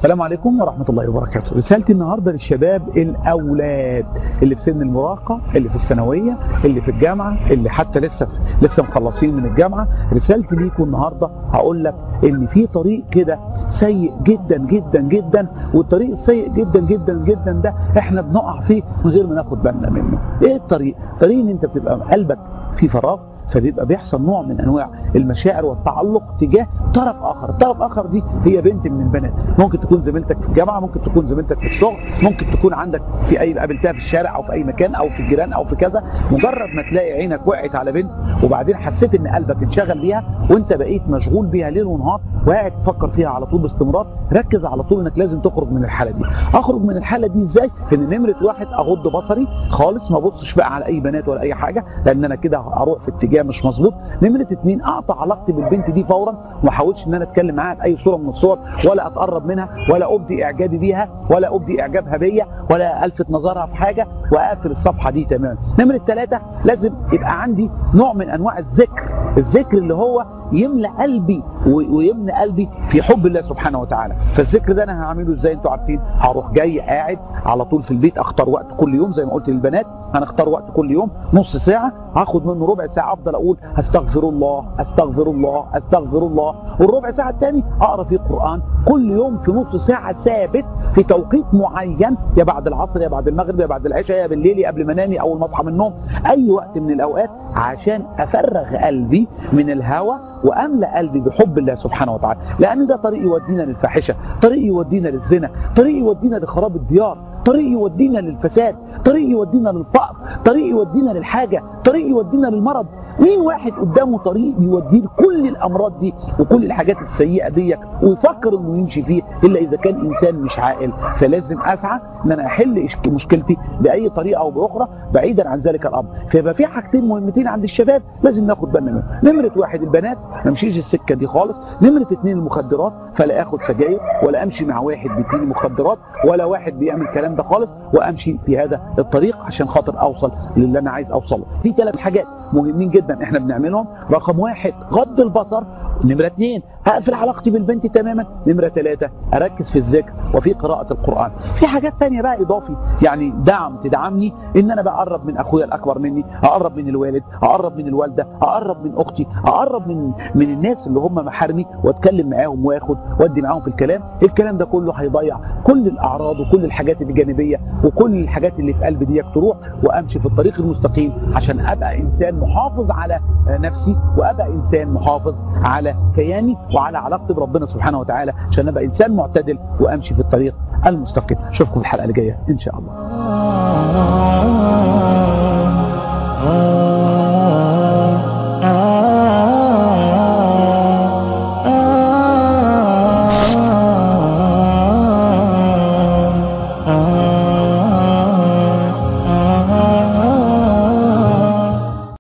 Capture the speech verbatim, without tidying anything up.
السلام عليكم ورحمة الله وبركاته. رسالتي النهاردة للشباب الأولاد اللي في سن المراهقة، اللي في الثانوية، اللي في الجامعة، اللي حتى لسه في لسه مخلصين من الجامعة. رسالتي ليكم النهاردة هقول لك إن في طريق كده سيء جدا جدا جدا، والطريق السيء جدا جدا جدا ده إحنا بنقع فيه من غير ما ناخد بالنا منه. إيه الطريق؟ طريق إن أنت بتبقى قلبك في فراغ، فبيبقى بيحصل نوع من انواع المشاعر والتعلق تجاه طرف اخر. الطرف الاخر دي هي بنت من البنات، ممكن تكون زميلتك في الجامعه، ممكن تكون زميلتك في الشغل، ممكن تكون عندك في اي قابلتها في الشارع او في اي مكان او في الجيران او في كذا. مجرد ما تلاقي عينك وقعت على بنت وبعدين حسيت ان قلبك انشغل بيها وانت بقيت مشغول بيها ليل ونهار وقاعد تفكر فيها على طول باستمرار، ركز على طول انك لازم تخرج من الحاله دي. اخرج من الحاله دي ازاي؟ ان نمره واحد اغض بصري خالص، ما ابصش بقى على اي بنات ولا اي حاجه، لان انا كده اروح في اتجاه مش مظبوط. نمرة اتنين، اقطع علاقتي بالبنت دي فورا وما احاولش ان انا اتكلم معاها باي صوره من الصور، ولا اتقرب منها، ولا ابدي اعجابي بيها، ولا ابدي اعجابها بيا، ولا الفت نظرها في حاجه، واقفل الصفحه دي تماما. نمرة ثلاثة، لازم يبقى عندي نوع من انواع الذكر، الذكر اللي هو يملأ قلبي ويملأ قلبي في حب الله سبحانه وتعالى. فالذكر ده انا هعمله ازاي؟ انتوا عارفين، هروح جاي قاعد على طول في البيت، اختار وقت كل يوم زي ما قلت للبنات، انا اختار وقت كل يوم نص ساعه، هاخد منه ربع ساعه افضل اقول استغفر الله استغفر الله استغفر الله، والربع ساعه الثاني اقرا فيه قران كل يوم في نص ساعه ثابت في توقيت معين، يا بعد العصر يا بعد المغرب يا بعد العشاء يا بالليل يا قبل ما انام اول ما اصحى من النوم، اي وقت من الاوقات، عشان افرغ قلبي من الهوى واملا قلبي بحب الله سبحانه وتعالى. لان ده طريق يودينا للفاحشه، طريق يودينا للزنا، طريق يودينا لخراب الديار، طريق يودينا للفساد، طريق يودينا للفقر، طريق يودينا للحاجه، طريق يودينا للمرض. مين واحد قدامه طريق يوديه لكل الامراض دي وكل الحاجات السيئه دي ويفكر انه يمشي فيه الا اذا كان انسان مش عاقل؟ فلازم اسعى ان انا احل مشكلتي باي طريقه او باخرى بعيدا عن ذلك الامر. فيبقى في حاجتين مهمتين عند الشباب لازم ناخد بالنا منهم. نمره واحد البنات، ما امشيش السكه دي خالص. نمره اثنين المخدرات، فلا اخد سجاير ولا امشي مع واحد بيديني مخدرات ولا واحد بيعمل الكلام ده خالص، وامشي في هذا الطريق عشان خاطر اوصل للي انا عايز اوصله. في ثلاث حاجات مهمين جدا احنا بنعملهم. رقم واحد غض البصر. نمرة اثنين اقفل علاقتي بالبنت تماما. نمرة ثلاثة اركز في الذكر وفي قراءة القرآن. في حاجات تانية بقى اضافي، يعني دعم تدعمني، ان انا بقرب من اخويا الاكبر مني، اقرب من الوالد، اقرب من الوالدة، اقرب من اختي، اقرب من من الناس اللي هم محارمي واتكلم معاهم واخد وادي معاهم في الكلام. الكلام ده كله هيضيع كل الاعراض وكل الحاجات الجانبية وكل الحاجات اللي في قلبي ديك تروح، وامشي في الطريق المستقيم عشان ابقى انسان محافظ على نفسي وابقى انسان محافظ على كياني وعلى علاقتي بربنا سبحانه وتعالى، عشان ابقى انسان معتدل وامشي في الطريق المستقيم. اشوفكم في الحلقه الجايه ان شاء الله.